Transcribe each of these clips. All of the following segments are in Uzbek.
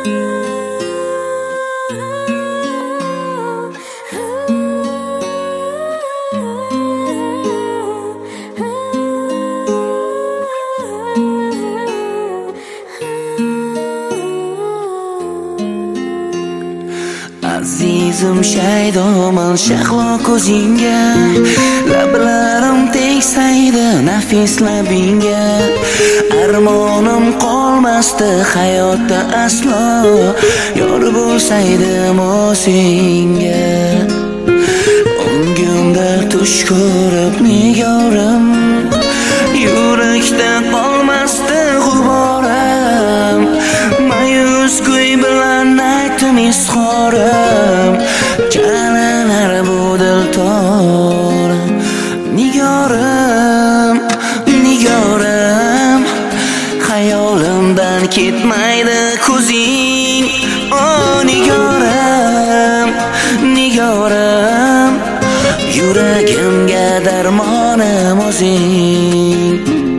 Azizim shaydoman shahlo ko'zingga, lablarim tegsaydi nafis labingga. Armonim qolmasdi hayotda aslo, yor bo'lsaydim senga. O'ngimda tush ko'rib nigorim, yurakda qolmasdi g'uborim. Mayus kuy bilan aytdim izhorim, jalalar bu diltorim. Nigorim, nigorim, xayolimdan ketmaydi ko'zing. Oh nigorim, nigorim, yuragimga darmonim o'zing.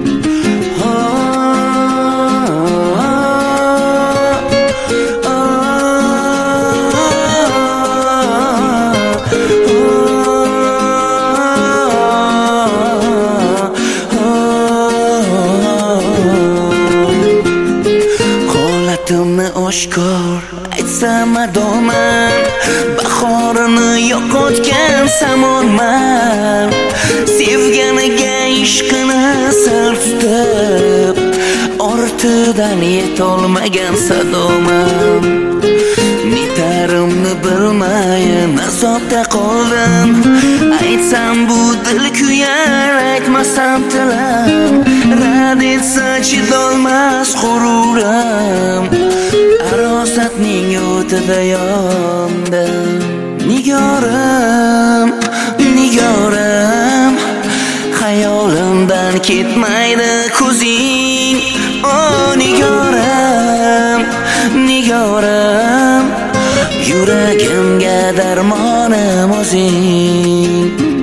Holatimni oshkor aytsam adoman, bahorini yo'qotgan samonman. Sevganiga ishqini sir tutib, ortidan yetolmagan sadoman. Netarimni bilmayin azobda qoldim, aytsam bu dil kuyar, aytmasam tilim. Rad etsa chidolmas g'ururim, arosatning o'tida yondim. Nigorim, nigorim, xayolimdan ketmaydi ko'zing. Oh nigorim, nigorim, yuragimga darmonim o'zing.